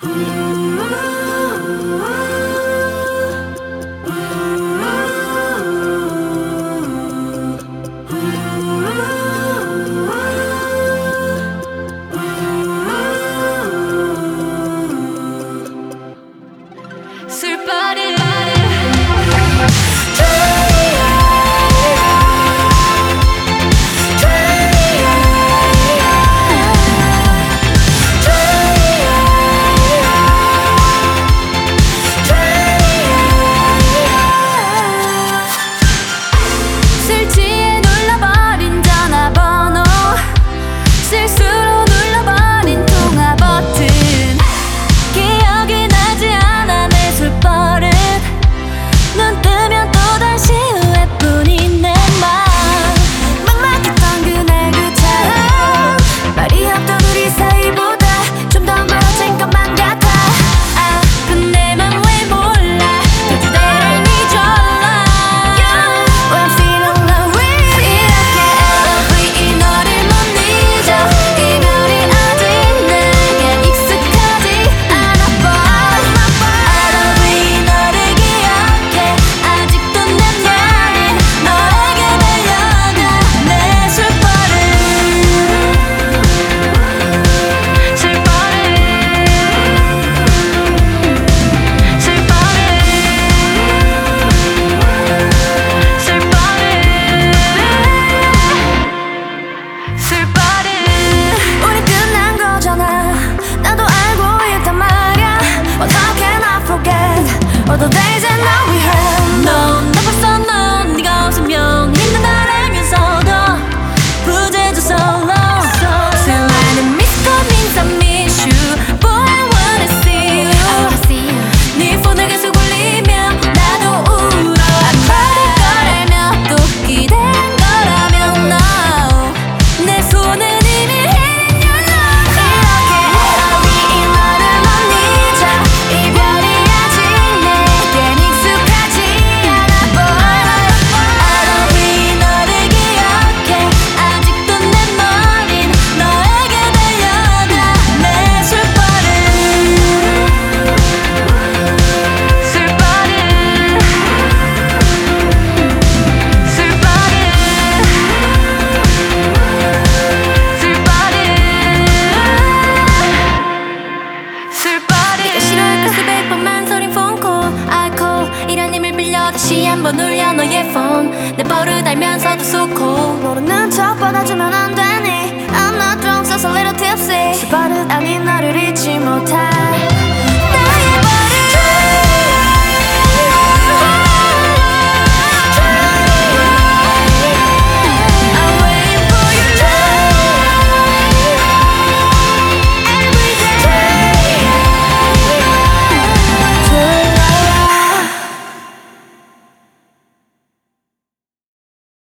All the days and now we have 넌 나 벌써 넌 네가 없으면 힘든 날 알면서도 부재져 solo 수많은 miscomings I miss you Boy I wanna see you 네 폰을 계속 울리며 나도 울어 안 받을 거라며 또 기대한 거라면 no 내 손은 이미 hitting your love 이렇게 알아 이 너를 못 잊어 이별이 다시 한번 울려 너의 폰 내 버릇 알면서도 좋고 모르는 척 받아주면 안 되니 I'm not drunk, just a little tipsy 술 버릇 아닌 너를 잊지 못해